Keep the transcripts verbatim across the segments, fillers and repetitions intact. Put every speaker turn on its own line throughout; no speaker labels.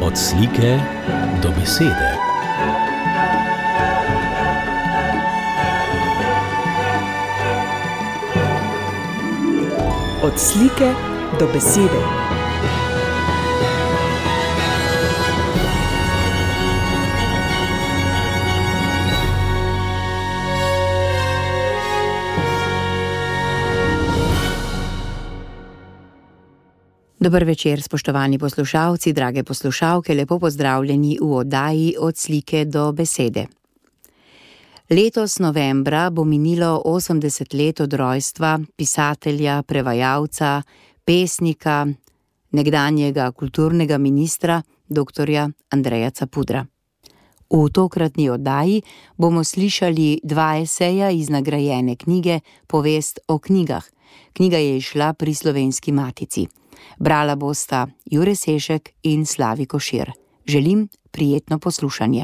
Od slike do besede.
Od slike do besede.
Dober večer, spoštovani poslušalci, drage poslušalke, lepo pozdravljeni v oddaji Od slike do besede. Letos novembra bo minilo osemdeset let od rojstva pisatelja, prevajalca, pesnika, nekdanjega kulturnega ministra, doktorja Andreja Capudra. V tokratni oddaji bomo slišali dva eseja iz nagrajene knjige Povest o knjigah. Knjiga je izšla pri Slovenski matici. Brala bosta Jure Sešek in Slavi Košir. Želim prijetno poslušanje.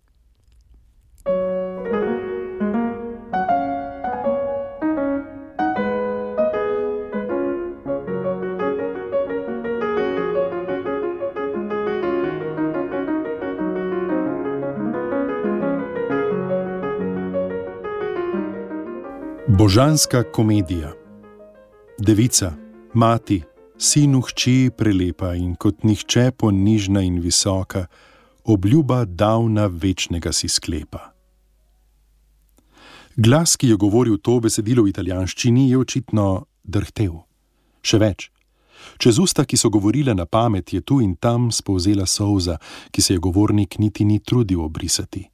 Božanska komedija. Devica, mati, sinu hči prelepa in kot nihče ponižna in visoka, obljuba davna večnega si sklepa. Glas, ki je govoril to besedilo v italijanščini, je očitno drhtel. Še več. Čez usta, ki so govorile na pamet, je tu in tam spolzela solza, ki se je govornik niti ni trudil obrisati.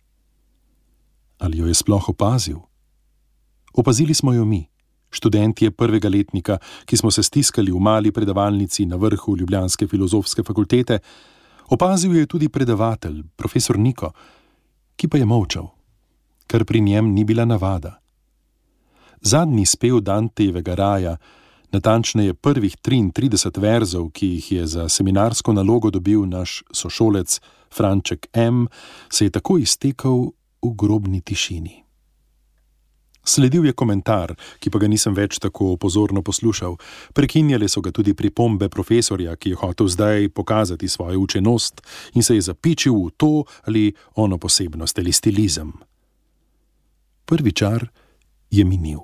Ali jo je sploh opazil? Opazili smo jo mi, študentje prvega letnika, ki smo se stiskali v mali predavalnici na vrhu ljubljanske filozofske fakultete. Opazil je tudi predavatelj, profesor Niko, ki pa je molčal, kar pri njem ni bila navada. Zadnji spev Dantejevega raja, natančneje prvih triintrideset verzov, ki jih je za seminarsko nalogo dobil naš sošolec Franček M., se je tako iztekel v grobni tišini. Sledil je komentar, ki pa ga nisem več tako pozorno poslušal. Prekinjale so ga tudi pripombe profesorja, ki je hotel zdaj pokazati svojo učenost in se je zapičil v to ali ono posebnost ali stilizem. Prvi čar je minil.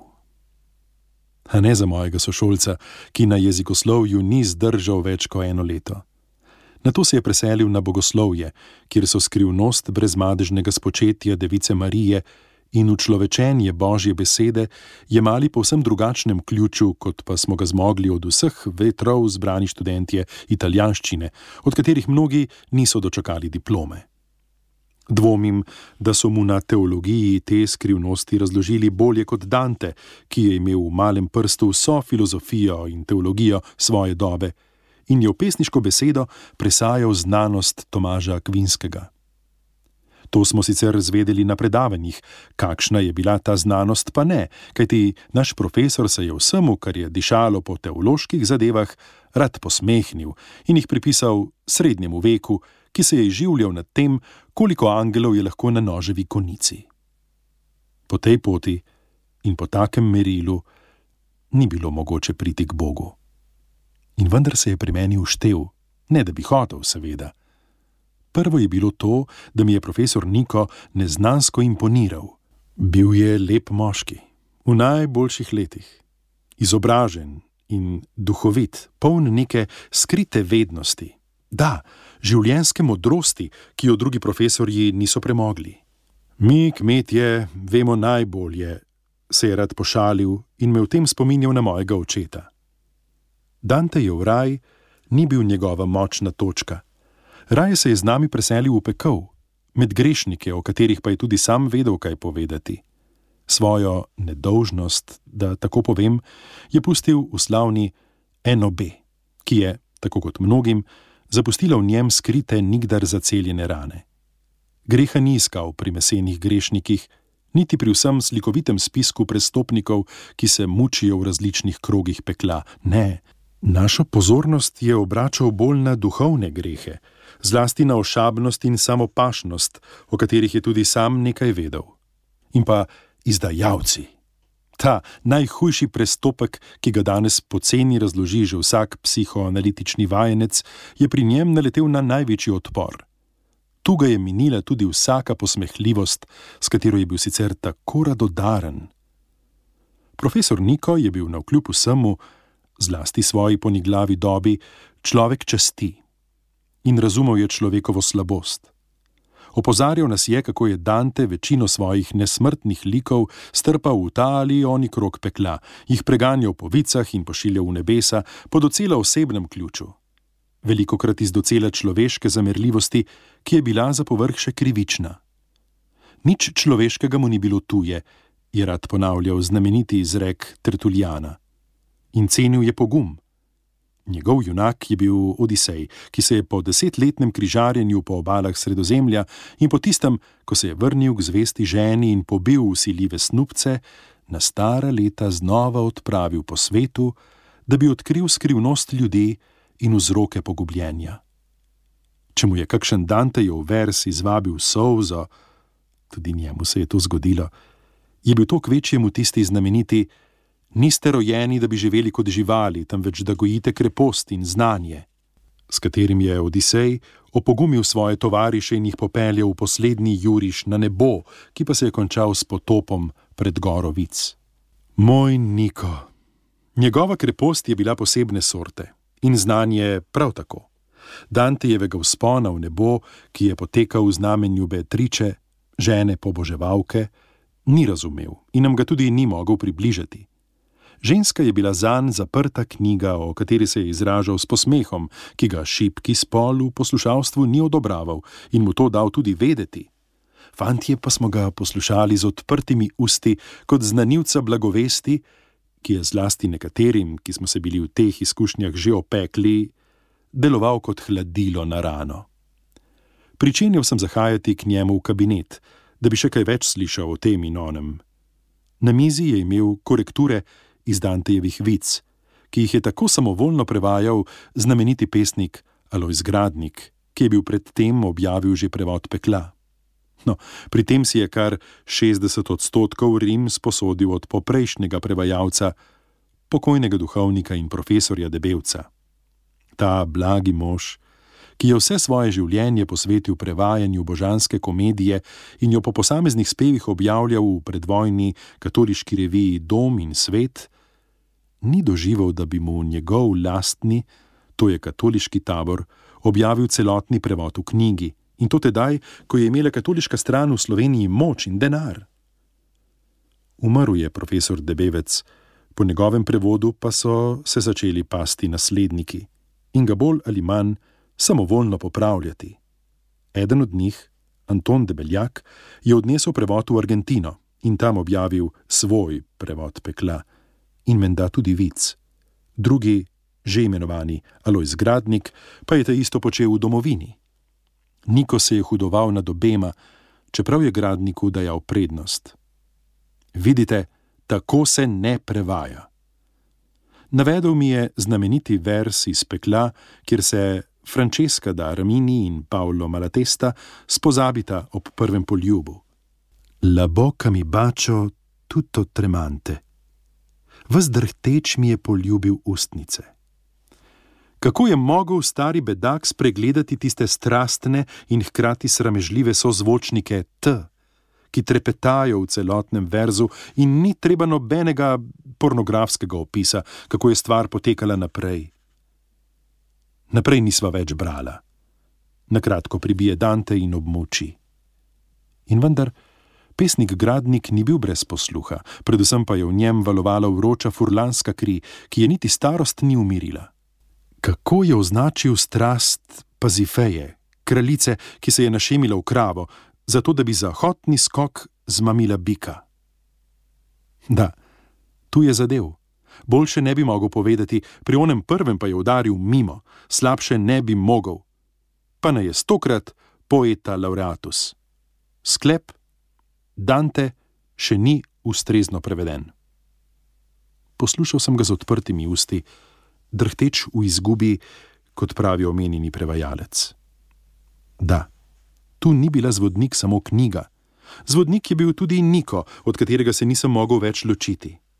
A ne za mojega sošolca, ki na jezikoslovju ni zdržal več kot eno leto. Nato se je preselil na bogoslovje, kjer so skrivnost brezmadežnega spočetja Device Marije in učlovečenje Božje besede jemali povsem drugačnem ključu, kot pa smo ga zmogli od vseh vetrov zbrani študentje italijanščine, od katerih mnogi niso dočakali diplome. Dvomim, da so mu na teologiji te skrivnosti razložili bolje kot Dante, ki je imel v malem prstu vso filozofijo in teologijo svoje dobe in je v pesniško besedo presajal znanost Tomaža Akvinskega. To smo sicer zvedeli na predavanjih, kakšna je bila ta znanost pa ne, kajti naš profesor se je vsemu, kar je dišalo po teoloških zadevah, rad posmehnil in jih pripisal srednjemu veku, ki se je izživljal nad tem, koliko angelov je lahko na noževi konici. Po tej poti in po takem merilu ni bilo mogoče priti k Bogu. In vendar se je pri meni uštel, ne da bi hotel, seveda. Prvo je bilo to, da mi je profesor Niko neznansko imponiral. Bil je lep moški, v najboljših letih, izobražen in duhovit, poln neke skrite vednosti. Da, življenjske modrosti, ki jo drugi profesorji niso premogli. Mi, kmetje, vemo najbolje, se je rad pošalil in me v tem spominjal na mojega očeta. Dantejev raj ni bil njegova močna točka. Raje se je z nami preselil v pekel, med grešnike, o katerih pa je tudi sam vedel kaj povedati. Svojo nedolžnost, da tako povem, je pustil v slavni Eno B, ki je, tako kot mnogim, zapustila v njem skrite nikdar zaceljene rane. Greha ni iskal pri mesenih grešnikih, niti pri vsem slikovitem spisku prestopnikov, ki se mučijo v različnih krogih pekla. Ne, našo pozornost je obračal bolj na duhovne grehe, zlasti na ošabnost in samopašnost, o katerih je tudi sam nekaj vedel. In pa izdajalci. Ta najhujši prestopek, ki ga danes poceni razloži že vsak psihoanalitični vajenec, je pri njem naletel na največji odpor. Tu ga je minila tudi vsaka posmehljivost, s katero je bil sicer tako radodaren. Profesor Niko je bil navkljub vsemu, zlasti svoji poniglavi dobi, človek časti in razumel je človekovo slabost. Opozarjal nas je, kako je Dante večino svojih nesmrtnih likov strpal v ta ali oni krog pekla, jih preganjal po vicah in pošiljal v nebesa po docela osebnem ključu. Velikokrat iz docela človeške zamerljivosti, ki je bila za povrh še krivična. Nič človeškega mu ni bilo tuje, je rad ponavljal znameniti izrek Tertulijana. In cenil je pogum. Njegov junak je bil Odisej, ki se je po desetletnem križarjenju po obalah Sredozemlja in po tistem, ko se je vrnil k zvesti ženi in pobil vsiljive snubce, na stara leta znova odpravil po svetu, da bi odkril skrivnost ljudi in vzroke pogubljenja. Če mu je kakšen Dantejev vers izvabil solzo, tudi njemu se je to zgodilo, je bil to kvečjemu tisti znameniti: niste rojeni, da bi živeli kot živali, temveč da gojite krepost in znanje, s katerim je Odisej opogumil svoje tovariše in jih popeljal v poslednji juriš na nebo, ki pa se je končal s potopom pred goro Vic. Moj Niko. Njegova krepost je bila posebne sorte in znanje prav tako. Dantejevega vzpona v nebo, ki je potekal v znamenju Beatriče, žene poboževalke, ni razumel in nam ga tudi ni mogel približati. Ženska je bila zanj zaprta knjiga, o kateri se je izražal s posmehom, ki ga šibki spol v poslušalstvu ni odobraval in mu to dal tudi vedeti. Fantje pa smo ga poslušali z odprtimi usti kot znanilca blagovesti, ki je zlasti nekaterim, ki smo se bili v teh izkušnjah že opekli, deloval kot hladilo na rano. Pričenjal sem zahajati k njemu v kabinet, da bi še kaj več slišal o tem in onem. Na mizi je imel korekture iz Dantejevih vic, ki jih je tako samovoljno prevajal znameniti pesnik Alojz Gradnik, ki je bil predtem objavil že prevod Pekla. No, pri tem si je kar šestdeset odstotkov rim sposodil od poprejšnjega prevajalca, pokojnega duhovnika in profesorja Debevca. Ta blagi mož, ki je vse svoje življenje posvetil prevajanju božanske komedije in jo po posameznih spevih objavljal v predvojni katoliški reviji Dom in svet, ni doživel, da bi mu njegov lastni, to je katoliški tabor, objavil celotni prevod v knjigi, in to tedaj, ko je imela katoliška stran v Sloveniji moč in denar. Umrl je profesor Debevec, po njegovem prevodu pa so se začeli pasti nasledniki in ga bolj ali manj samovoljno popravljati. Eden od njih, Anton Debeljak, je odnesel prevod v Argentino in tam objavil svoj prevod Pekla in menda tudi vic. Drugi, že imenovani Alojz Gradnik, pa je ta isto počel v domovini. Niko se je hudoval nad obema, čeprav je Gradniku dajal prednost. Vidite, tako se ne prevaja. Navedel mi je znameniti vers iz Pekla, kjer se Francesca da Armini in Paolo Malatesta spozabita ob prvem poljubu. La bocca mi bacio tutto tremante. Ves drhteč mi je poljubil ustnice. Kako je mogel stari bedak spregledati tiste strastne in hkrati sramežljive sozvočnike T, ki trepetajo v celotnem verzu in ni treba nobenega pornografskega opisa, kako je stvar potekala naprej. Naprej nisva več brala. Nakratko pribije Dante in območi. In vendar, pesnik Gradnik ni bil brez posluha, predvsem pa je v njem valovala vroča furlanska kri, ki je niti starost ni umirila. Kako je označil strast Pazifeje, kraljice, ki se je našemila v kravo, zato da bi za hotni skok zmamila bika. Da, tu je zadev. Boljše ne bi mogel povedati, pri onem prvem pa je udaril mimo, slabše ne bi mogel. Pa naj je stokrat poeta laureatus. Sklep: Dante še ni ustrezno preveden. Poslušal sem ga z odprtimi usti, drhteč v izgubi, kot pravi omenjeni prevajalec. Da, tu ni bila zvodnik samo knjiga. Zvodnik je bil tudi Niko, od katerega se nisem mogel več ločiti.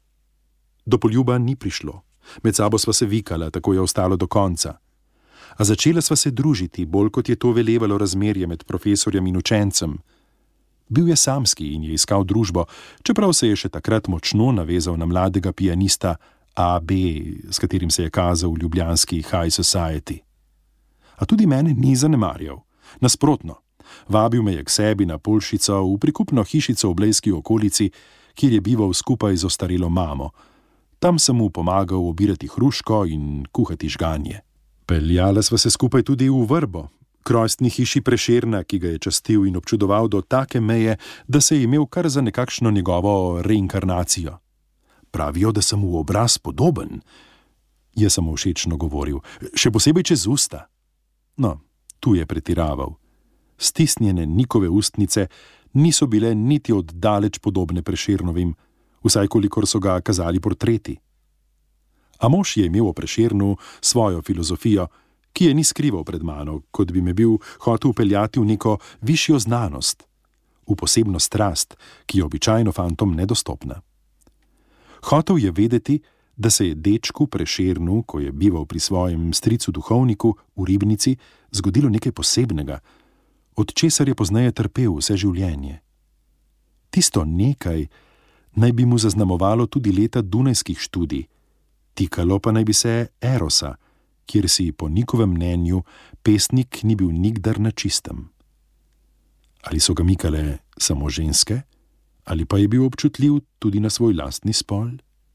Do poljuba ni prišlo. Med sabo sva se vikala, tako je ostalo do konca. A začela sva se družiti, bolj kot je to velevalo razmerje med profesorjem in učencem. Bil je samski in je iskal družbo, čeprav se je še takrat močno navezal na mladega pianista A B, s katerim se je kazal v ljubljanski High Society. A tudi mene ni zanemarjal. Nasprotno, vabil me je k sebi na Poljšico v prikupno hišico v blejski okolici, kjer je bival skupaj z ostarelo mamo. Tam sem mu pomagal obirati hruško in kuhati žganje. Peljala sva se skupaj tudi v Vrbo, k rojstni hiši Prešerna, ki ga je častil in občudoval do take meje, da se je imel kar za nekakšno njegovo reinkarnacijo. Pravijo, da sem v obraz podoben, je samovšečno govoril, še posebej čez usta. No, tu je pretiraval. Stisnjene Nikove ustnice niso bile niti od daleč podobne Prešernovim, vsaj kolikor so ga kazali portreti. A mož je imel o Prešernu svojo filozofijo, ki je ni skrival pred mano, kot bi me bil hotel upeljati v neko višjo znanost, v posebno strast, ki je običajno fantom nedostopna. Hotel je vedeti, da se je dečku Prešernu, ko je bival pri svojem stricu duhovniku v Ribnici, zgodilo nekaj posebnega, od česar je pozneje trpel vse življenje. Tisto nekaj naj bi mu zaznamovalo tudi leta dunajskih študij, tikalo pa naj bi se Erosa, kjer si po Nikovem mnenju pesnik ni bil nikdar na čistem. Ali so ga mikale samo ženske, ali pa je bil občutljiv tudi na svoj lastni spol?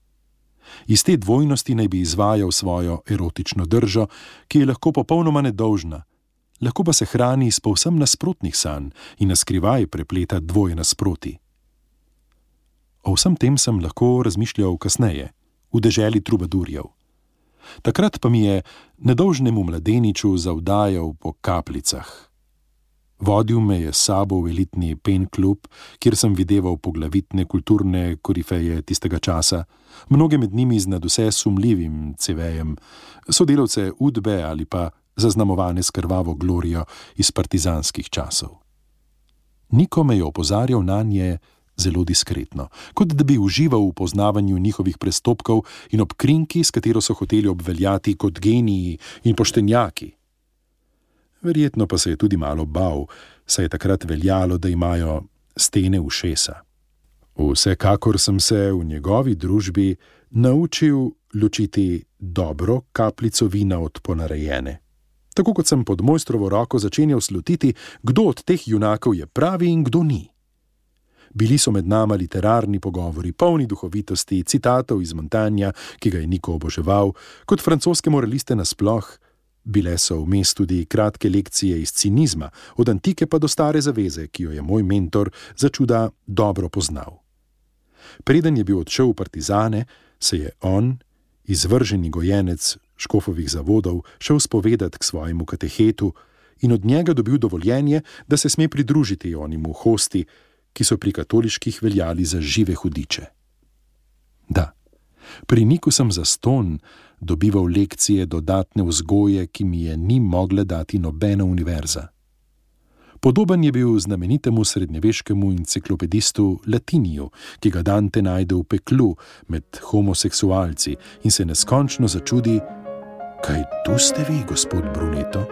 Iz te dvojnosti naj bi izvajal svojo erotično držo, ki je lahko popolnoma nedolžna, lahko pa se hrani iz povsem nasprotnih sanj in naskrivaj prepleta dvoje nasproti. O vsem tem sem lahko razmišljal kasneje, v deželi trubadurjev. Takrat pa mi je nedolžnemu mladeniču zavdajal po kapljicah. Vodil me je s sabo v elitni pen klub, kjer sem videval poglavitne kulturne korifeje tistega časa, mnoge med njimi z nadvse sumljivim cevejem, sodelavce Udbe ali pa zaznamovane s krvavo glorijo iz partizanskih časov. Niko me je opozarjal nanje zelo diskretno, kot da bi užival v poznavanju njihovih prestopkov in ob krinki, s katero so hoteli obveljati kot geniji in poštenjaki. Verjetno pa se je tudi malo bal, saj je takrat veljalo, da imajo stene ušesa. Vsekakor sem se v njegovi družbi naučil ločiti dobro kapljico vina od ponarejene. Tako kot sem pod mojstrovo roko začenjal slutiti, kdo od teh junakov je pravi in kdo ni. Bili so med nama literarni pogovori, polni duhovitosti, citatov iz Montagnea, ki ga je Niko oboževal, kot francoske moraliste nasploh. Bile so vmes tudi kratke lekcije iz cinizma, od antike pa do stare zaveze, ki jo je moj mentor začuda dobro poznal. Preden je bil odšel v partizane, se je on, izvrženi gojenec škofovih zavodov, šel spovedat k svojemu katehetu in od njega dobil dovoljenje, da se sme pridružiti onemu hosti, ki so pri katoliških veljali za žive hudiče. Da, pri Niku sem zastonj dobival lekcije dodatne vzgoje, ki mi je ni mogla dati nobena univerza. Podoben je bil znamenitemu srednjeveškemu enciklopedistu Latiniju, ki ga Dante najde v peklu med homoseksualci in se neskončno začudi, kaj tu ste vi, gospod Bruneto?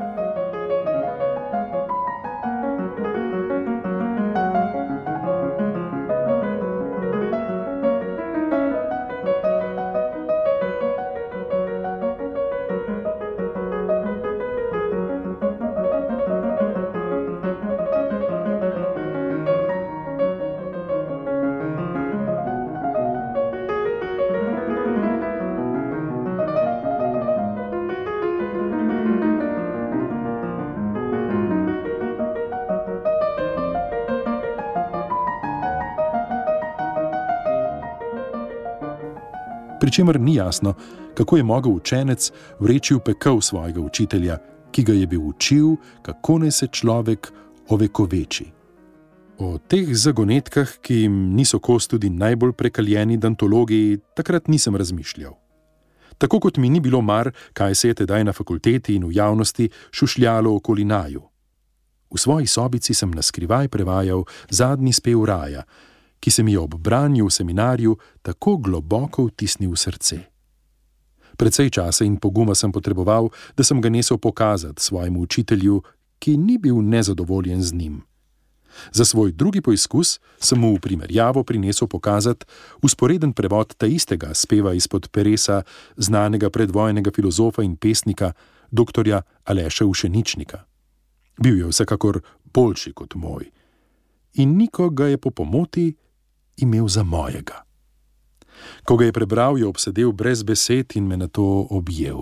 Pričemer ni jasno, kako je mogel učenec vreči v pekel svojega učitelja, ki ga je bil učil, kako naj se človek ovekoveči. O teh zagonetkah, ki jim niso kos tudi najbolj prekaljeni dantologi, takrat nisem razmišljal. Tako kot mi ni bilo mar, kaj se je tedaj na fakulteti in v javnosti šušljalo okoli naju. V svoji sobici sem naskrivaj prevajal zadnji spev raja, ki se mi je ob branju v seminarju tako globoko vtisnil v srce. Precej časa in poguma sem potreboval, da sem ga nesel pokazati svojemu učitelju, ki ni bil nezadovoljen z njim. Za svoj drugi poizkus sem mu v primerjavo prinesel pokazati usporeden prevod ta istega speva izpod peresa znanega predvojnega filozofa in pesnika doktorja Aleša Ušeničnika. Bil je vsekakor boljši kot moj. In Niko ga je po pomoti imel za mojega. Ko ga je prebral, je obsedel brez besed in me nato objel.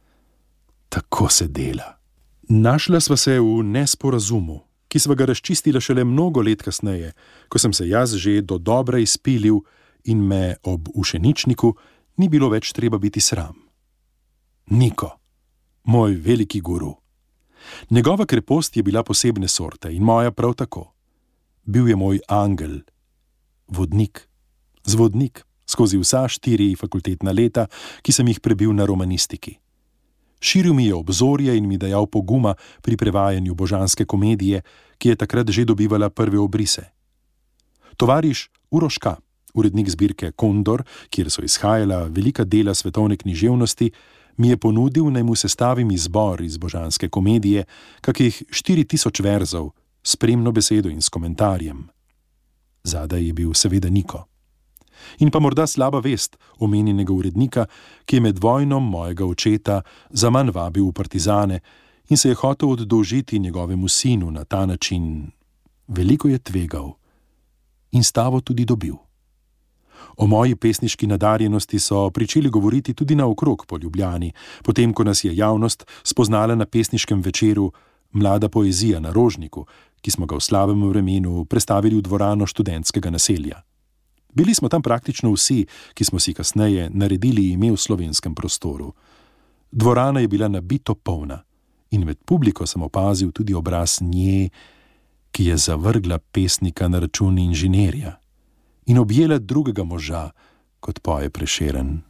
Tako se dela. Našla sva se v nesporazumu, ki sva ga razčistila šele mnogo let kasneje, ko sem se jaz že do dobra izpilil in me ob Ušeničniku ni bilo več treba biti sram. Niko, moj veliki guru. Njegova krepost je bila posebne sorte in moja prav tako. Bil je moj angel, vodnik, zvodnik skozi vsa štiri fakultetna leta, ki sem jih prebil na romanistiki. Širil mi je obzorje in mi dajal poguma pri prevajanju božanske komedije, ki je takrat že dobivala prve obrise. Tovariš Uroš K., urednik zbirke Kondor, kjer so izhajala velika dela svetovne književnosti, mi je ponudil, naj mu sestavim izbor iz božanske komedije, kakih štiri tisoč verzov, s spremno besedo in s komentarjem. Zadaj je bil seveda Niko. In pa morda slaba vest omenjenega urednika, ki je med vojno mojega očeta zaman vabil v partizane in se je hotel oddolžiti njegovemu sinu na ta način. Veliko je tvegal in stavo tudi dobil. O moji pesniški nadarjenosti so pričeli govoriti tudi naokrog po Ljubljani, potem ko nas je javnost spoznala na pesniškem večeru Mlada poezija na Rožniku, ki smo ga v slabem vremenu prestavili v dvorano študentskega naselja. Bili smo tam praktično vsi, ki smo si kasneje naredili ime v slovenskem prostoru. Dvorana je bila nabito polna in med publiko sem opazil tudi obraz nje, ki je zavrgla pesnika na račun inženirja in objela drugega moža, kot poje Prešeren.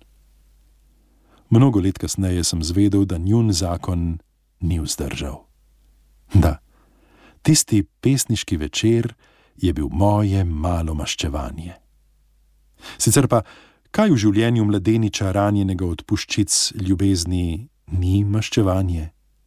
Mnogo let kasneje sem zvedel, da njun zakon ni vzdržal. Da, tisti pesniški večer je bil moje malo maščevanje. Sicer pa, kaj v življenju mladeniča ranjenega od puščic ljubezni ni maščevanje?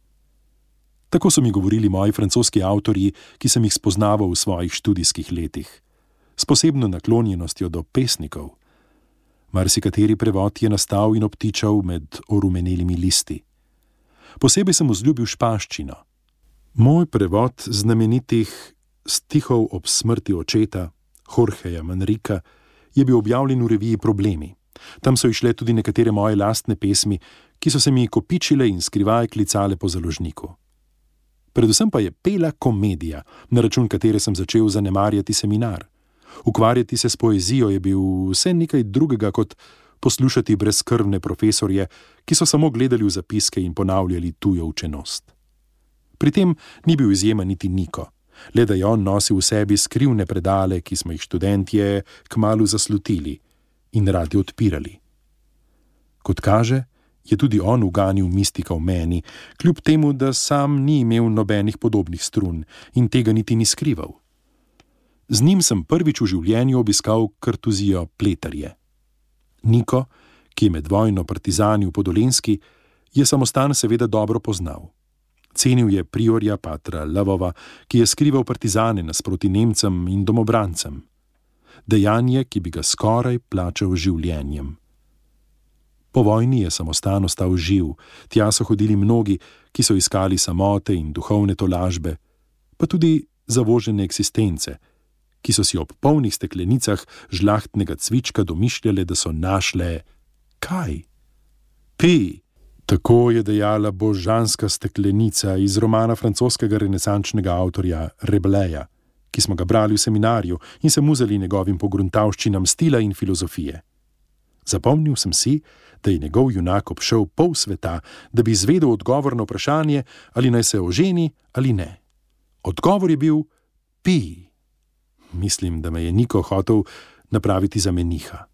Tako so mi govorili moji francoski avtorji, ki sem jih spoznaval v svojih študijskih letih, s posebno naklonjenostjo do pesnikov. Marsikateri prevod je nastal in obtičal med orumenelimi listi. Posebej sem vzljubil španščino. Moj prevod znamenitih stihov ob smrti očeta, Jorgeja Manrika, je bil objavljen v reviji Problemi. Tam so išle tudi nekatere moje lastne pesmi, ki so se mi kopičile in skrivaj klicale po založniku. Predvsem pa je pela komedija, na račun katere sem začel zanemarjati seminar. Ukvarjati se s poezijo je bil vse nekaj drugega kot poslušati brezskrbne profesorje, ki so samo gledali v zapiske in ponavljali tujo učenost. Pri tem ni bil izjema niti Niko, le da je on nosil v sebi skrivne predale, ki smo jih študentje kmalu zaslutili in radi odpirali. Kot kaže, je tudi on uganil mistika v meni, kljub temu, da sam ni imel nobenih podobnih strun in tega niti ni skrival. Z njim sem prvič v življenju obiskal kartuzijo Pleterje. Niko, ki je med vojno partizani v Podolenski, je samostan seveda dobro poznal. Cenil je priorja patra Lavova, ki je skrival partizane nasproti Nemcem in domobrancem. Dejanje, ki bi ga skoraj plačal življenjem. Po vojni je samostan ostal živ, tja so hodili mnogi, ki so iskali samote in duhovne tolažbe, pa tudi zavožene eksistence, ki so si ob polnih steklenicah žlahtnega cvička domišljale, da so našle kaj? Pi! Tako je dejala božanska steklenica iz romana francoskega renesančnega avtorja Rabelaisa, ki smo ga brali v seminarju in se muzali njegovim pogruntavščinam stila in filozofije. Zapomnil sem si, da je njegov junak obšel pol sveta, da bi izvedel odgovor na vprašanje, ali naj se oženi ali ne. Odgovor je bil pi. Mislim, da me je Niko hotel napraviti za meniha.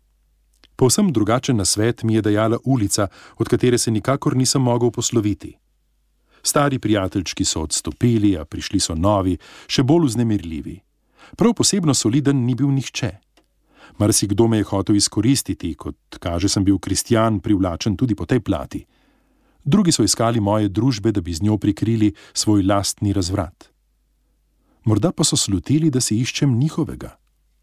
Povsem drugačen nasvet mi je dajala ulica, od katere se nikakor nisem mogel posloviti. Stari prijateljčki so odstopili, a prišli so novi, še bolj vznemirljivi. Prav posebno soliden ni bil nihče. Marsikdo me je hotel izkoristiti, kot kaže, sem bil kristjan, privlačen tudi po tej plati. Drugi so iskali moje družbe, da bi z njo prikrili svoj lastni razvrat. Morda pa so slutili, da si iščem njihovega.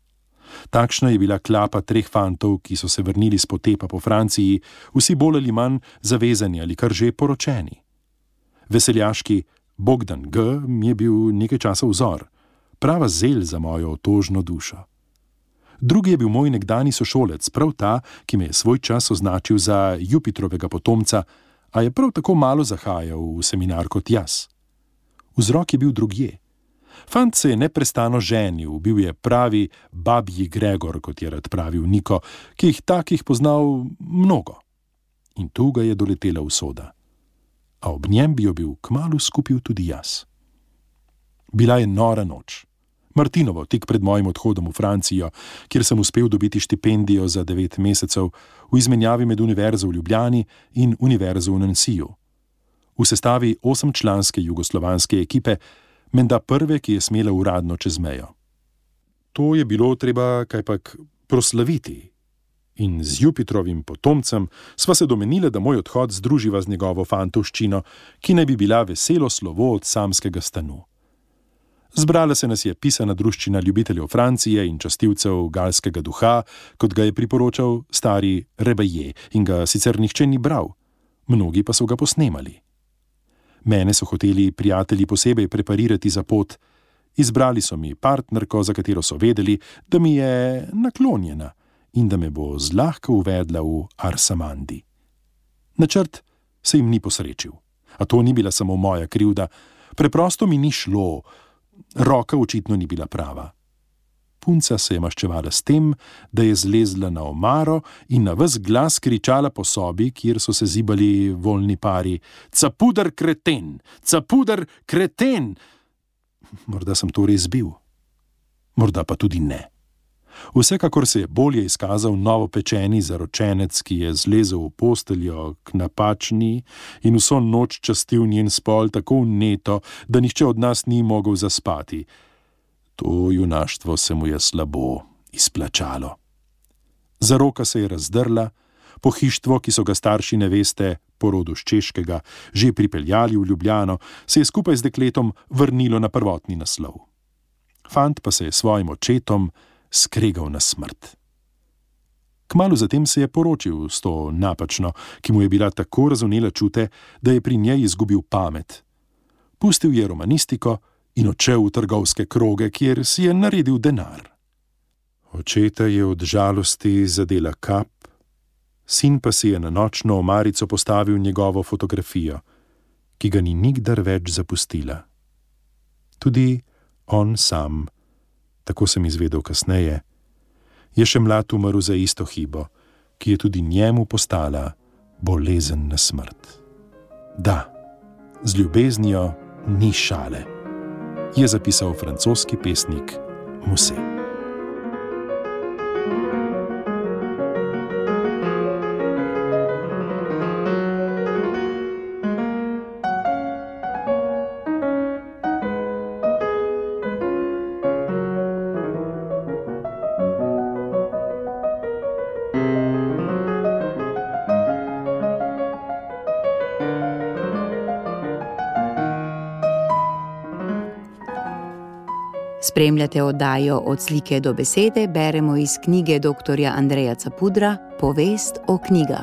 Takšna je bila klapa treh fantov, ki so se vrnili s potepa po Franciji, vsi bolj ali manj zavezani ali kar že poročeni. Veseljaški Bogdan G. mi je bil nekaj časa vzor, prava zel za mojo otožno dušo. Drugi je bil moj nekdani sošolec, prav ta, ki me je svoj čas označil za Jupitrovega potomca, a je prav tako malo zahajal v seminar kot jaz. Vzrok je bil drugje. Fant se je neprestano ženil, bil je pravi babji Gregor, kot je rad pravil Niko, ki jih takih poznal mnogo. In tu ga je doletela usoda. A ob njem bi jo bil kmalu skupil tudi jaz. Bila je nora noč. Martinovo, tik pred mojim odhodom v Francijo, kjer sem uspel dobiti štipendijo za devet mesecev v izmenjavi med Univerzo v Ljubljani in Univerzo v Nansiju. V sestavi osemčlanske jugoslovanske ekipe, menda prve, ki je smela uradno čez mejo. To je bilo treba kajpak proslaviti. In z Jupitrovim potomcem sva se domenila, da moj odhod združiva z njegovo fantovščino, ki naj bi bila veselo slovo od samskega stanu. Zbrala se nas je pisana druščina ljubiteljev Francije in častilcev galskega duha, kot ga je priporočal stari Rebaje, in ga sicer nihče ni bral, mnogi pa so ga posnemali. Mene so hoteli prijatelji posebej preparirati za pot, izbrali so mi partnerko, za katero so vedeli, da mi je naklonjena in da me bo zlahka uvedla v Arsamandi. Načrt se jim ni posrečil, a to ni bila samo moja krivda, preprosto mi ni šlo, roka očitno ni bila prava. Punca se je maščevala s tem, da je zlezla na omaro in na ves glas kričala po sobi, kjer so se zibali voljni pari: "Capuder kreten! Capuder kreten!" Morda sem to res bil. Morda pa tudi ne. Vsekakor se je bolje izkazal novopečeni zaročenec, ki je zlezel v posteljo k napačni in vso noč častil njen spol tako vneto, da nihče od nas ni mogel zaspati. To junaštvo se mu je slabo izplačalo. Zaroka se je razdrla, pohištvo, ki so ga starši neveste, porodu s Češkega, že pripeljali v Ljubljano, se je skupaj z dekletom vrnilo na prvotni naslov. Fant pa se je svojim očetom skregal na smrt. Kmalu zatem se je poročil s to napačno, ki mu je bila tako razvnela čute, da je pri njej izgubil pamet. Pustil je romanistiko in odšel v trgovske kroge, kjer si je naredil denar. Očeta je od žalosti zadela kap, sin pa si je na nočno omarico postavil njegovo fotografijo, ki ga ni nikdar več zapustila. Tudi on sam, tako sem izvedel kasneje, je še mlad umrl za isto hibo, ki je tudi njemu postala bolezen na smrt. Da, z ljubeznijo ni šale, je zapisal francoski pesnik Musset.
Spremljate oddajo Od slike do besede, beremo iz knjige doktorja Andreja Capudra Povest o knjigah.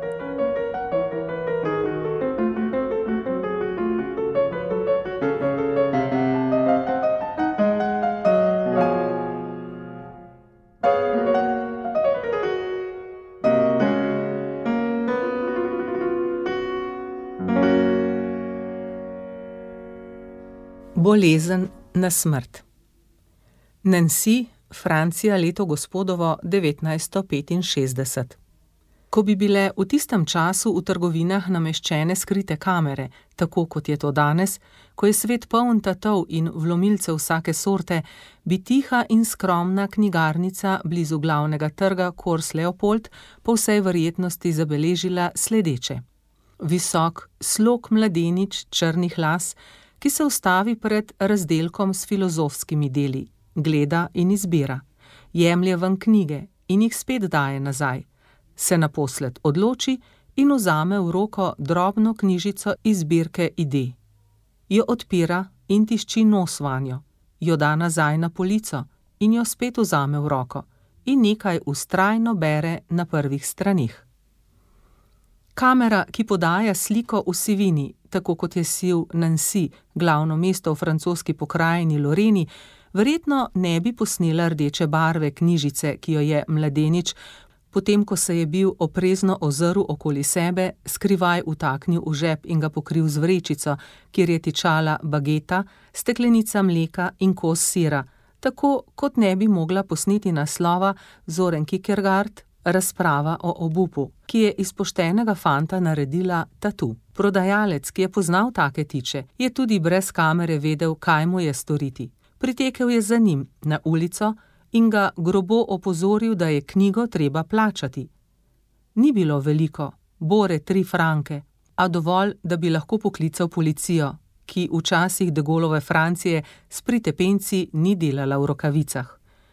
Bolezen na smrt. Nancy, Francija, leto gospodovo devetnajststo petinšestdeset. Ko bi bile v tistem času v trgovinah nameščene skrite kamere, tako kot je to danes, ko je svet poln tatov in vlomilcev vsake sorte, bi tiha in skromna knjigarnica blizu glavnega trga Kors Leopold po vsej verjetnosti zabeležila sledeče. Visok, slog mladenič črnih las, ki se ustavi pred razdelkom s filozofskimi deli. gleda in izbira, jemlje ven knjige in jih spet daje nazaj, se naposled odloči in vzame v roko drobno knjižico iz zbirke idej. Jo odpira in tišči nos vanjo, jo da nazaj na polico in jo spet vzame v roko in nekaj vztrajno bere na prvih straneh. Kamera, ki podaja sliko v sivini, tako kot je siv Nancy, glavno mesto v francoski pokrajini Loreni, verjetno ne bi posnela rdeče barve knjižice, ki jo je mladenič, potem ko se je bil oprezno ozrl okoli sebe, skrivaj vtaknil v žep in ga pokril z vrečico, kjer je tičala bageta, steklenica mleka in kos sira, tako kot ne bi mogla posneti naslova Zoren Kierkegaard, razprava o obupu, ki je iz poštenega fanta naredila tatu. Prodajalec, ki je poznal take tiče, je tudi brez kamere vedel, kaj mu je storiti. Pritekel je za njim na ulico in ga grobo opozoril, da je knjigo treba plačati. Ni bilo veliko, bore tri franke, a dovolj, da bi lahko poklical policijo, ki v časih de Gaulove Francije s pritepenci ni delala v rokavicah.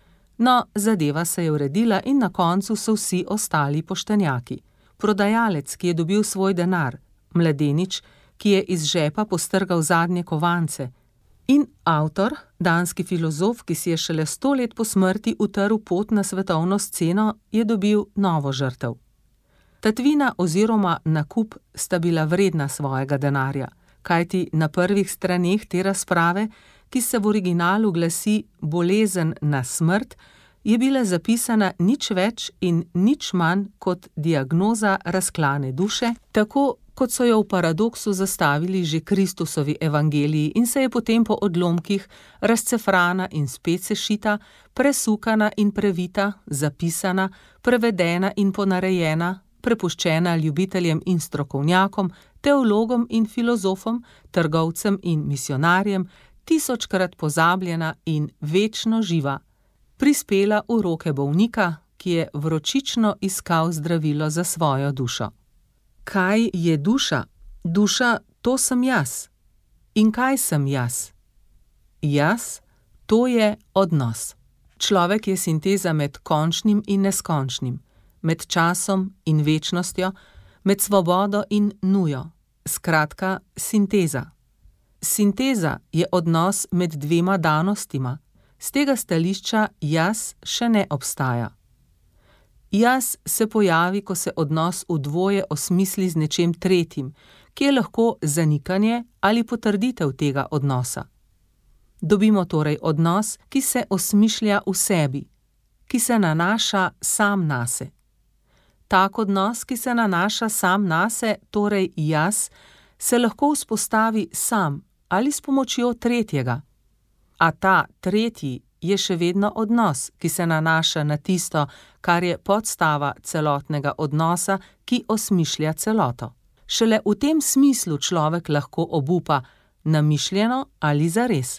No, zadeva se je uredila in na koncu so vsi ostali poštenjaki. Prodajalec, ki je dobil svoj denar, mladenič, ki je iz žepa postrgal zadnje kovance, in avtor, danski filozof, ki si je šele sto let po smrti utrl pot na svetovno sceno, je dobil novo žrtev. Tatvina oziroma nakup sta bila vredna svojega denarja, kajti na prvih straneh te razprave, ki se v originalu glasi Bolezen na smrt, je bila zapisana nič več in nič manj kot diagnoza razklane duše, tako kot so jo v paradoksu zastavili že Kristusovi evangeliji in se je potem po odlomkih razcefrana in spet sešita, presukana in previta, zapisana, prevedena in ponarejena, prepuščena ljubiteljem in strokovnjakom, teologom in filozofom, trgovcem in misionarjem, tisočkrat pozabljena in večno živa, prispela v roke bolnika, ki je vročično iskal zdravilo za svojo dušo. Kaj je duša? Duša, to sem jaz. In kaj sem jaz? Jaz, to je odnos. Človek je sinteza med končnim in neskončnim, med časom in večnostjo, med svobodo in nujo. Skratka, sinteza. Sinteza je odnos med dvema danostima. Z tega stališča jaz še ne obstaja. Jaz se pojavi, ko se odnos v dvoje osmisli z nečem tretjim, ki je lahko zanikanje ali potrditev tega odnosa. Dobimo torej odnos, ki se osmišlja v sebi, ki se nanaša sam nase. Tak odnos, ki se nanaša sam nase, torej jaz, se lahko vzpostavi sam ali s pomočjo tretjega. A ta tretji je še vedno odnos, ki se nanaša na tisto, kar je podstava celotnega odnosa, ki osmišlja celoto. Šele v tem smislu človek lahko obupa, namišljeno ali zares.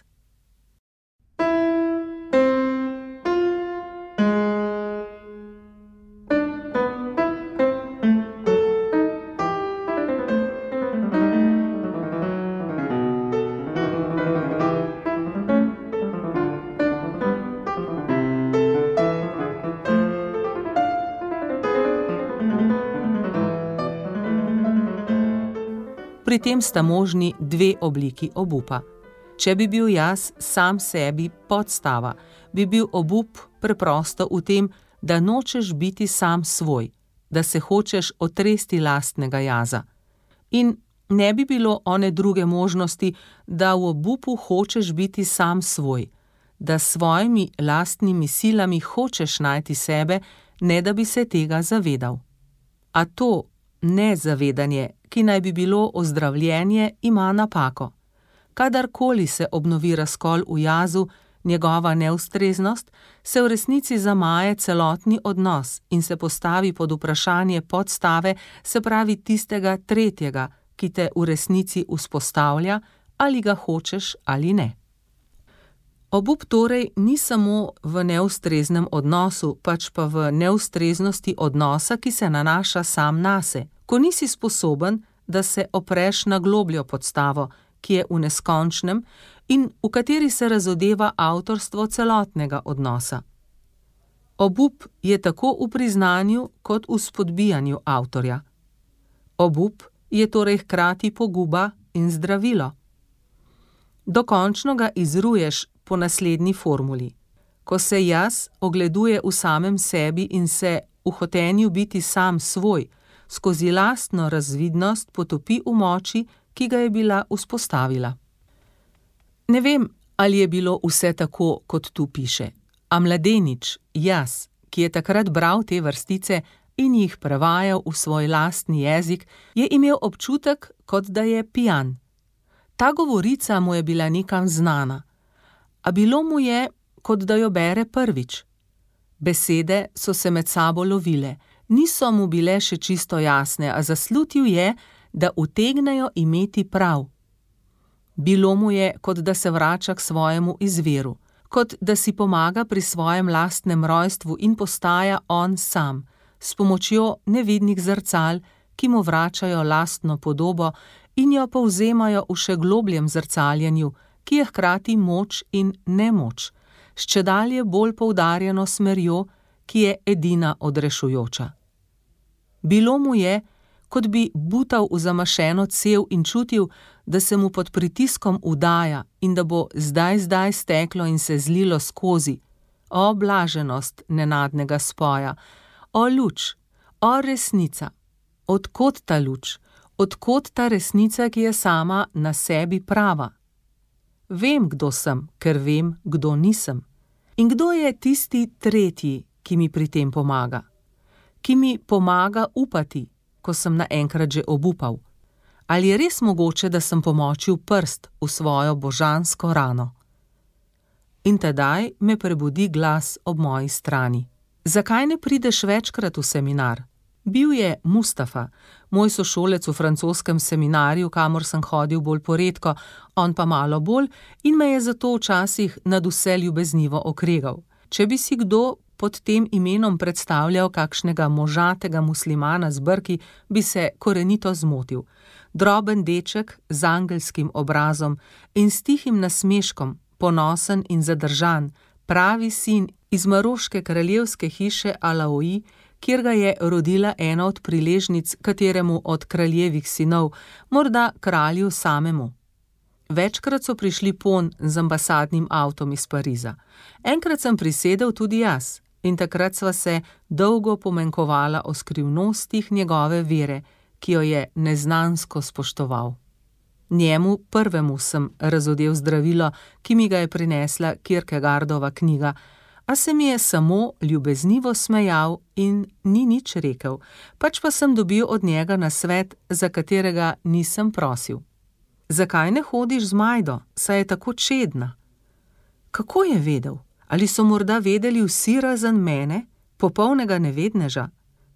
Pri tem sta možni dve obliki obupa. Če bi bil jaz sam sebi podstava, bi bil obup preprosto v tem, da nočeš biti sam svoj, da se hočeš otresti lastnega jaza. In ne bi bilo one druge možnosti, da v obupu hočeš biti sam svoj, da s svojimi lastnimi silami hočeš najti sebe, ne da bi se tega zavedal. A to nezavedanje, ki naj bi bilo ozdravljenje, ima napako. Kadarkoli se obnovi razkol v jazu, njegova neustreznost, se v resnici zamaje celotni odnos in se postavi pod vprašanje podstave, se pravi tistega tretjega, ki te v resnici vzpostavlja, ali ga hočeš ali ne. Obup torej ni samo v neustreznem odnosu, pač pa v neustreznosti odnosa, ki se nanaša sam nase, ko nisi sposoben, da se opreš na globljo podstavo, ki je v neskončnem in v kateri se razodeva avtorstvo celotnega odnosa. Obup je tako v priznanju kot v spodbijanju avtorja. Obup je torej hkrati poguba in zdravilo. Dokončno ga izruješ po naslednji formuli. Ko se jaz ogleduje v samem sebi in se v hotenju biti sam svoj, skozi lastno razvidnost potopi v moči, ki ga je bila vzpostavila. Ne vem, ali je bilo vse tako, kot tu piše, a mladenič, jaz, ki je takrat bral te vrstice in jih prevajal v svoj lastni jezik, je imel občutek, kot da je pijan. Ta govorica mu je bila nekam znana, a bilo mu je, kot da jo bere prvič. Besede so se med sabo lovile, niso mu bile še čisto jasne, a zaslutil je, da utegnejo imeti prav. Bilo mu je, kot da se vrača k svojemu izviru, kot da si pomaga pri svojem lastnem rojstvu in postaja on sam, s pomočjo nevidnih zrcal, ki mu vračajo lastno podobo in jo povzemajo v še globljem zrcaljenju, ki je hkrati moč in nemoč, s čedalje bolj poudarjeno smerjo, ki je edina odrešujoča. Bilo mu je, kot bi butal v zamašeno cev in čutil, da se mu pod pritiskom udaja in da bo zdaj-zdaj steklo in se zlilo skozi. O blaženost nenadnega spoja, o luč, o resnica. Od kod ta luč, od kod ta resnica, ki je sama na sebi prava? Vem, kdo sem, ker vem, kdo nisem. In kdo je tisti tretji, ki mi pri tem pomaga? Ki mi pomaga upati, ko sem naenkrat že obupal. Ali je res mogoče, da sem pomočil prst v svojo božansko rano? In tedaj me prebudi glas ob moji strani. Zakaj ne prideš večkrat v seminar? Bil je Mustafa, moj sošolec v francoskem seminarju, kamor sem hodil bolj poredko, on pa malo bolj, in me je zato včasih nadvse ljubeznivo okregal. Če bi si kdo pod tem imenom predstavljal kakšnega možatega muslimana z brki, bi se korenito zmotil. Droben deček z angelskim obrazom in s tihim nasmeškom, ponosen in zadržan, pravi sin iz maroške kraljevske hiše Alaoji, kjer ga je rodila ena od priležnic kateremu od kraljevih sinov, morda kralju samemu. Večkrat so prišli ponj z ambasadnim avtom iz Pariza. Enkrat sem prisedel tudi jaz in takrat sva se dolgo pomenkovala o skrivnostih njegove vere, ki jo je neznansko spoštoval. Njemu prvemu sem razodel zdravilo, ki mi ga je prinesla Kierkegaardova knjiga, a se mi je samo ljubeznivo smejal in ni nič rekel, pač pa sem dobil od njega nasvet, za katerega nisem prosil. Zakaj ne hodiš z Majdo, saj je tako čedna? Kako je vedel? Ali so morda vedeli vsi razen mene, popolnega nevedneža?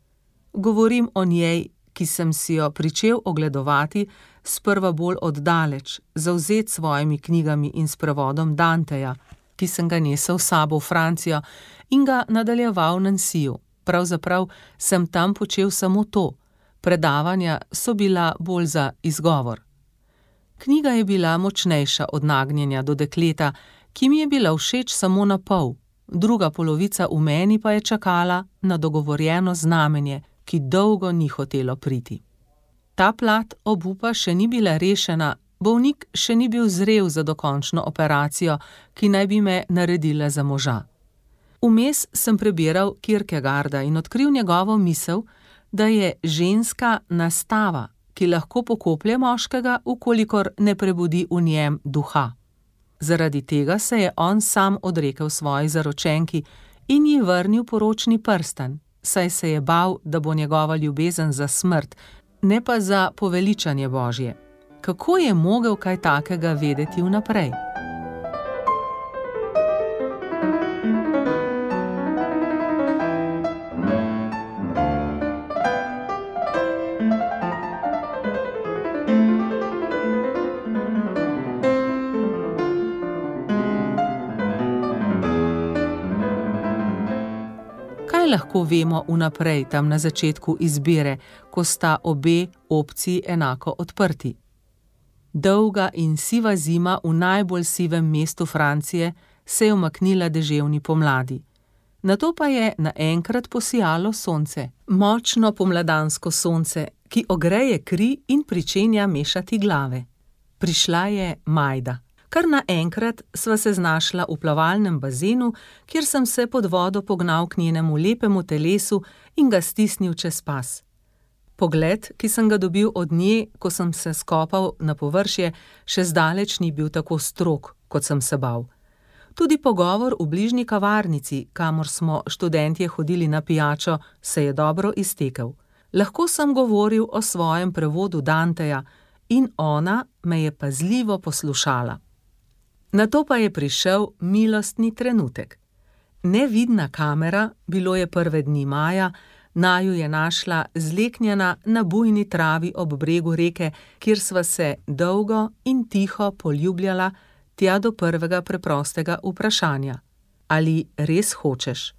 Govorim o njej, ki sem si jo pričel ogledovati, sprva bolj oddaleč, zavzet svojimi knjigami in s prevodom Danteja, ki sem ga nesel s sabo v Francijo in ga nadaljeval v Nancyju. Pravzaprav sem tam počel samo to, predavanja so bila bolj za izgovor. Knjiga je bila močnejša od nagnjenja do dekleta, ki mi je bila všeč samo na pol, druga polovica v meni pa je čakala na dogovorjeno znamenje, ki dolgo ni hotelo priti. Ta plat obupa še ni bila rešena, bolnik še ni bil zrel za dokončno operacijo, ki naj bi me naredila za moža. Vmes sem prebiral Kierkegaarda in odkril njegovo misel, da je ženska nastava, ki lahko pokoplje moškega, ukolikor ne prebudi v njem duha. Zaradi tega se je on sam odrekel svoji zaročenki in ji vrnil poročni prstan, saj se je bal, da bo njegova ljubezen za smrt, ne pa za poveličanje Božje. Kako je mogel kaj takega vedeti vnaprej? Lahko vemo vnaprej tam na začetku izbire, ko sta obe opciji enako odprti. Dolga in siva zima v najbolj sivem mestu Francije se je umaknila deževni pomladi. Nato pa je naenkrat posijalo sonce, močno pomladansko sonce, ki ogreje kri in pričenja mešati glave. Prišla je Majda. Kar naenkrat sva se znašla v plavalnem bazenu, kjer sem se pod vodo pognal k njenemu lepemu telesu in ga stisnil čez pas. Pogled, ki sem ga dobil od nje, ko sem se skopal na površje, še zdaleč ni bil tako strog, kot sem se bal. Tudi pogovor v bližnji kavarnici, kamor smo študentje hodili na pijačo, se je dobro iztekel. Lahko sem govoril o svojem prevodu Danteja in ona me je pazljivo poslušala. Nato pa je prišel milostni trenutek. Nevidna kamera, bilo je prve dni maja, naju je našla zleknjena na bujni travi ob bregu reke, kjer sva se dolgo in tiho poljubljala tja do prvega preprostega vprašanja. Ali res hočeš?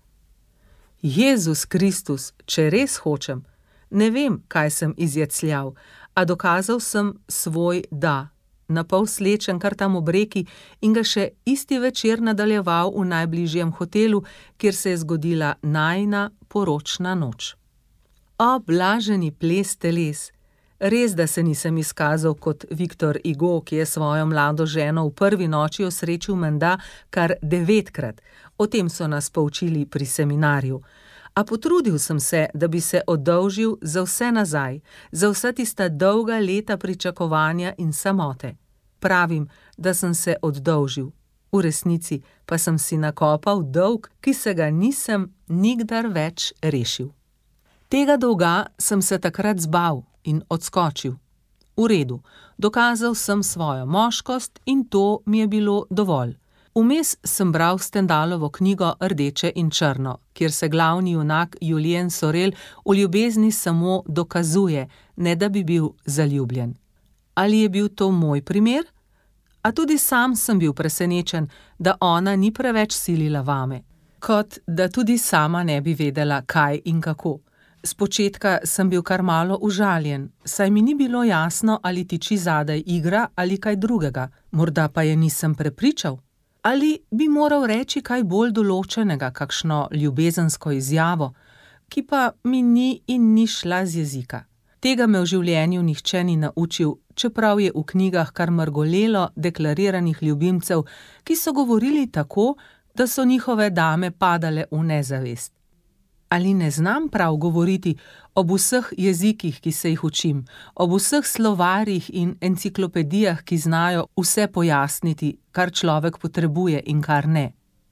Jezus Kristus, če res hočem, ne vem, kaj sem izjecljal, a dokazal sem svoj da, napol slečen kar tam ob reki in ga še isti večer nadaljeval v najbližjem hotelu, kjer se je zgodila najina poročna noč. O, blaženi ples teles! Res, da se nisem izkazal kot Victor Hugo, ki je svojo mlado ženo v prvi noči osrečil menda kar devetkrat, o tem so nas poučili pri seminarju. A potrudil sem se, da bi se oddolžil za vse nazaj, za vsa tista dolga leta pričakovanja in samote. Pravim, da sem se oddolžil. V resnici pa sem si nakopal dolg, ki se ga nisem nikdar več rešil. Tega dolga sem se takrat zbal in odskočil. V redu, dokazal sem svojo moškost in to mi je bilo dovolj. Vmes sem bral Stendalovo knjigo Rdeče in črno, kjer se glavni junak Julien Sorel v ljubezni samo dokazuje, ne da bi bil zaljubljen. Ali je bil to moj primer? A tudi sam sem bil presenečen, da ona ni preveč silila vame, kot da tudi sama ne bi vedela, kaj in kako. Spočetka sem bil kar malo užaljen, saj mi ni bilo jasno, ali tiči zadaj igra ali kaj drugega, morda pa je nisem prepričal. Ali bi moral reči kaj bolj določenega, kakšno ljubezensko izjavo, ki pa mi ni in ni šla z jezika. Tega me v življenju nihče ni naučil, čeprav je v knjigah kar mrgolelo deklariranih ljubimcev, ki so govorili tako, da so njihove dame padale v nezavest. Ali ne znam prav govoriti ob vseh jezikih, ki se jih učim, ob vseh slovarjih in enciklopedijah, ki znajo vse pojasniti, kar človek potrebuje in kar ne?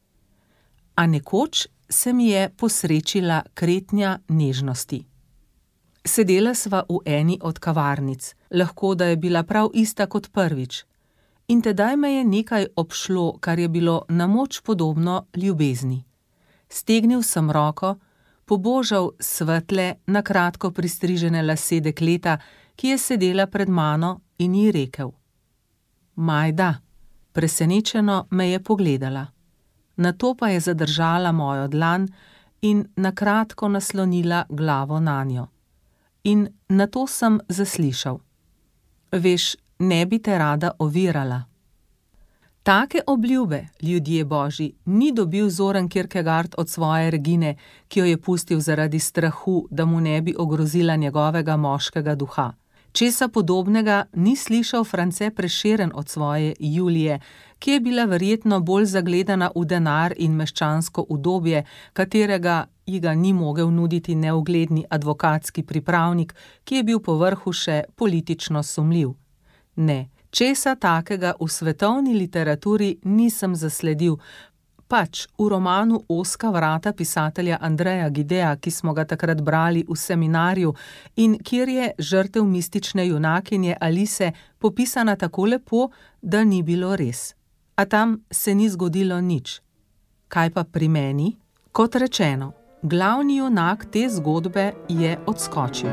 A nekoč se mi je posrečila kretnja nežnosti. Sedela sva v eni od kavarnic, lahko da je bila prav ista kot prvič. In tedaj me je nekaj obšlo, kar je bilo na moč podobno ljubezni. Stegnil sem roko, pobožal svetle, na kratko pristrižene lase dekleta, ki je sedela pred mano in ji rekel: Majda. Presenečeno me je pogledala. Nato pa je zadržala mojo dlan in na kratko naslonila glavo nanjo. In nato sem zaslišal: Veš, ne bi te rada ovirala. Take obljube, ljudje božji, ni dobil Zoran Kierkegaard od svoje Regine, ki jo je pustil zaradi strahu, da mu ne bi ogrozila njegovega moškega duha. Česa podobnega ni slišal France Prešeren od svoje Julije, ki je bila verjetno bolj zagledana v denar in meščansko udobje, katerega ji ga ni mogel nuditi neugledni advokatski pripravnik, ki je bil povrhu še politično sumljiv. Ne, česa takega v svetovni literaturi nisem zasledil, pač v romanu Ozka vrata pisatelja Andreja Gideja, ki smo ga takrat brali v seminarju in kjer je žrtev mistične junakinje Alice popisana tako lepo, da ni bilo res. A tam se ni zgodilo nič. Kaj pa pri meni? Kot rečeno, glavni junak te zgodbe je odskočil.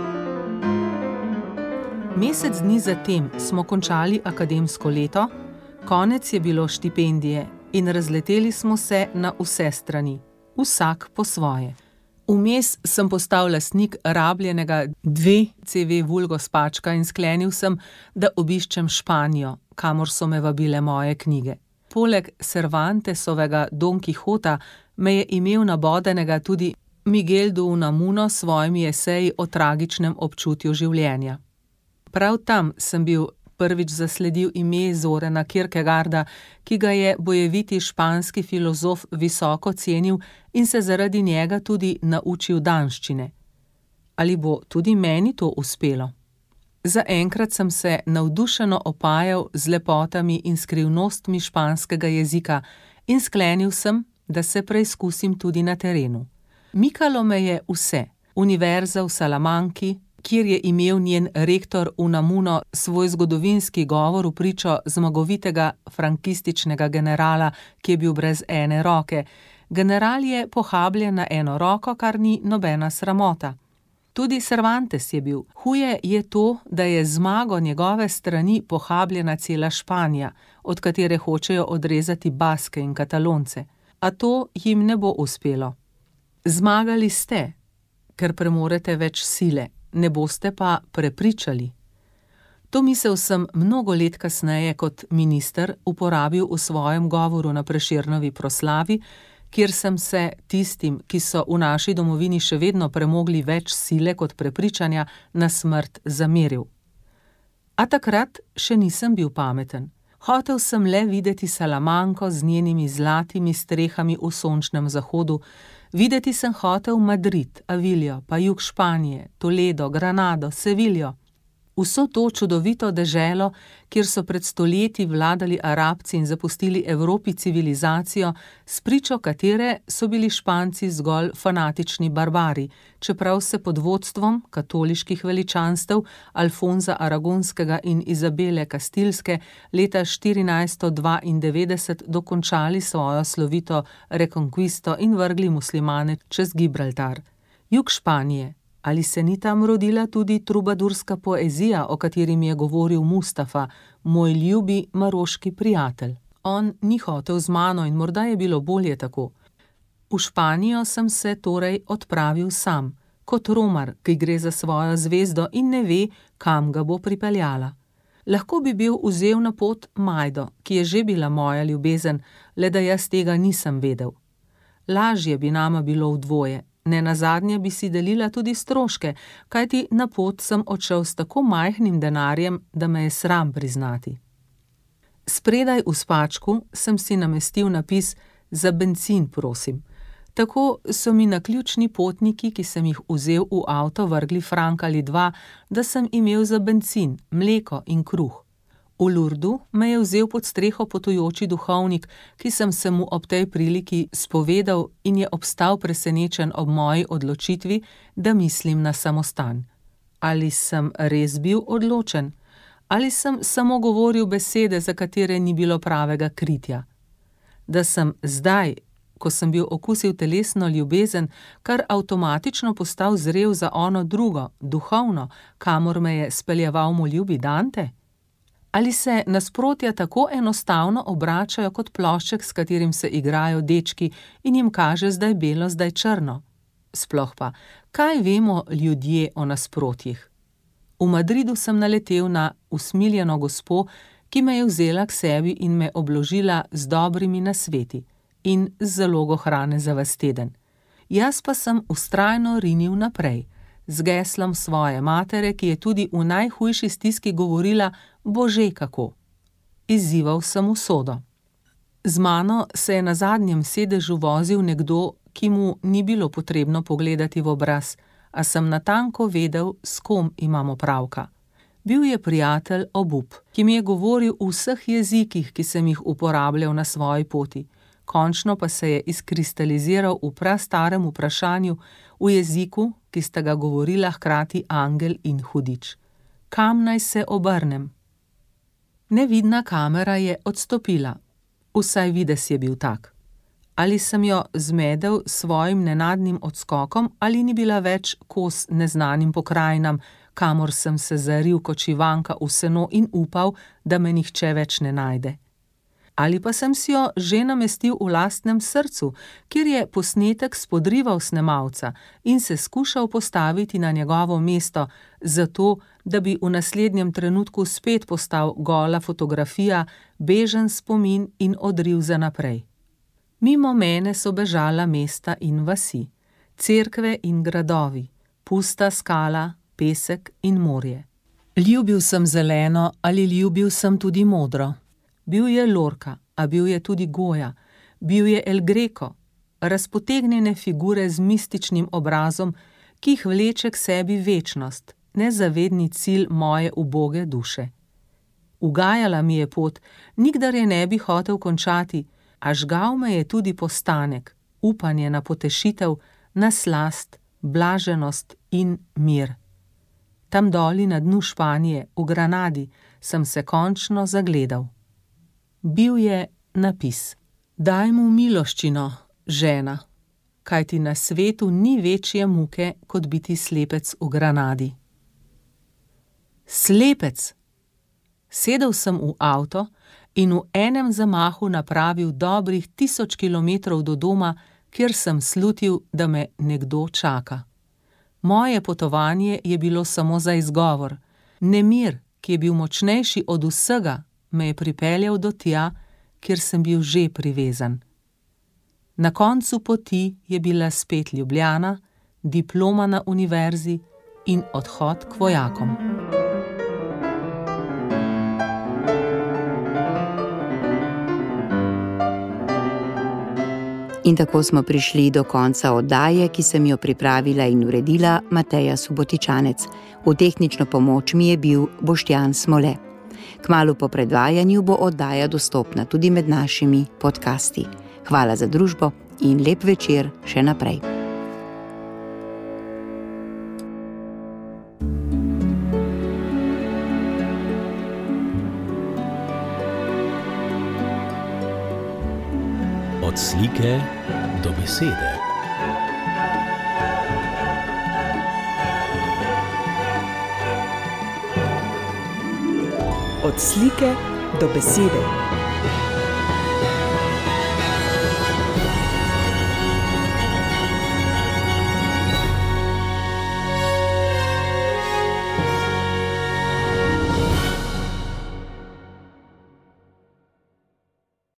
Mesec dni zatem smo končali akademsko leto, Konec je bilo štipendije in razleteli smo se na vse strani, vsak po svoje. Vmes sem postal lastnik rabljenega dve ce ve Vulgo spačka in sklenil sem, da obiščem Španijo, kamor so me vabile moje knjige. Poleg Cervantesovega Don Quixota me je imel nabodenega tudi Miguel de Unamuno s svojimi eseji o tragičnem občutju življenja. Prav tam sem bil prvič zasledil ime Zorana Kierkegaarda, ki ga je bojeviti španski filozof visoko cenil in se zaradi njega tudi naučil danščine. Ali bo tudi meni to uspelo? Zaenkrat sem se navdušeno opajal z lepotami in skrivnostmi španskega jezika in sklenil sem, da se preizkusim tudi na terenu. Mikalo me je vse, univerza v Salamanki, kjer je imel njen rektor Unamuno svoj zgodovinski govor v pričo zmagovitega frankističnega generala, ki je bil brez ene roke. General je pohabljen na eno roko, kar ni nobena sramota. Tudi Cervantes je bil. Huje je to, da je zmago njegove strani pohabljena cela Španija, od katere hočejo odrezati Baske in Katalonce. A to jim ne bo uspelo. Zmagali ste, ker premorete več sile, ne boste pa prepričali. To misel sem mnogo let kasneje kot minister uporabil v svojem govoru na Prešernovi proslavi, kjer sem se tistim, ki so v naši domovini še vedno premogli več sile kot prepričanja, na smrt zameril. A takrat še nisem bil pameten. Hotel sem le videti Salamanko z njenimi zlatimi strehami v sončnem zahodu, videti sem hotel Madrid, Avilijo, pa jug Španije, Toledo, Granado, Seviljo. Vso to čudovito deželo, kjer so pred stoletji vladali Arabci in zapustili Evropi civilizacijo, spričo katere so bili Španci zgolj fanatični barbari, čeprav se pod vodstvom katoliških veličanstev Alfonza Aragonskega in Izabele Kastilske leta štirinajststo dvaindevetdeset dokončali svojo slovito rekonquisto in vrgli muslimane čez Gibraltar. Jug Španije. Ali se ni tam rodila tudi trubadurska poezija, o kateri mi je govoril Mustafa, moj ljubi maroški prijatelj? On ni hotel z mano in morda je bilo bolje tako. V Španijo sem se torej odpravil sam, kot romar, ki gre za svojo zvezdo in ne ve, kam ga bo pripeljala. Lahko bi bil vzel na pot Majdo, ki je že bila moja ljubezen, le da jaz tega nisem vedel. Lažje bi nama bilo vdvoje. Ne nazadnje bi si delila tudi stroške, kajti na pot sem odšel s tako majhnim denarjem, da me je sram priznati. Spredaj v spačku sem si namestil napis za bencin, prosim. Tako so mi naključni potniki, ki sem jih vzel v avto, vrgli frank ali dva, da sem imel za bencin, mleko in kruh. V Lurdu me je vzel pod streho potujoči duhovnik, ki sem se mu ob tej priliki spovedal in je obstal presenečen ob moji odločitvi, da mislim na samostan. Ali sem res bil odločen? Ali sem samo govoril besede, za katere ni bilo pravega kritja? Da sem zdaj, ko sem bil okusil telesno ljubezen, kar avtomatično postal zrel za ono drugo, duhovno, kamor me je speljeval moj ljubi Dante? Ali se nasprotja tako enostavno obračajo kot plošček, s katerim se igrajo dečki in jim kaže zdaj belo, zdaj črno? Sploh pa, kaj vemo ljudje o nasprotjih? V Madridu sem naletel na usmiljeno gospo, ki me je vzela k sebi in me obložila z dobrimi nasveti in z zalogo hrane za ves teden. Jaz pa sem vztrajno rinil naprej, z geslom svoje matere, ki je tudi v najhujši stiski govorila Bože kako. Izzival sem usodo. Z mano se je na zadnjem sedežu vozil nekdo, ki mu ni bilo potrebno pogledati v obraz, a sem natanko vedel, s kom imamo pravka. Bil je prijatelj obup, ki mi je govoril v vseh jezikih, ki sem jih uporabljal na svoji poti. Končno pa se je izkristaliziral v prastarem vprašanju, v jeziku, ki sta ga govorila hkrati angel in hudič. Kam naj se obrnem? Nevidna kamera je odstopila. Vsaj videz je bil tak. Ali sem jo zmedel s svojim nenadnim odskokom, ali ni bila več kos neznanim pokrajinam, kamor sem se zaril kot šivanka v seno in upal, da me nihče več ne najde. Ali pa sem si jo že namestil v lastnem srcu, kjer je posnetek spodrival snemalca in se skušal postaviti na njegovo mesto, zato, da bi v naslednjem trenutku spet postal gola fotografija, bežen spomin in odriv za naprej. Mimo mene so bežala mesta in vasi, cerkve in gradovi, pusta skala, pesek in morje. Ljubil sem zeleno ali ljubil sem tudi modro. Bil je Lorca, a bil je tudi Goya, bil je El Greco, razpotegnjene figure z mističnim obrazom, ki jih vleče k sebi večnost, nezavedni cilj moje uboge duše. Ugajala mi je pot, nikdar je ne bi hotel končati, a žgal me je tudi postanek, upanje na potešitev, na slast, blaženost in mir. Tam doli na dnu Španije, v Granadi, sem se končno zagledal. Bil je napis: Daj mu miloščino, žena, kajti na svetu ni večje muke, kot biti slepec v Granadi. Slepec! Sedel sem v avto in v enem zamahu napravil dobrih tisoč kilometrov do doma, kjer sem slutil, da me nekdo čaka. Moje potovanje je bilo samo za izgovor. Nemir, ki je bil močnejši od vsega, me je pripeljal do tja, kjer sem bil že privezan. Na koncu poti je bila spet Ljubljana, diploma na univerzi in odhod k vojakom.
In tako smo prišli do konca oddaje, ki sem jo pripravila in uredila Mateja Subotičanec. V tehnično pomoč mi je bil Boštjan Smole. Kmalu po predvajanju bo oddaja dostopna tudi med našimi podcasti. Hvala za družbo in lep večer še naprej.
Od slike do besede.
Od slike do besede.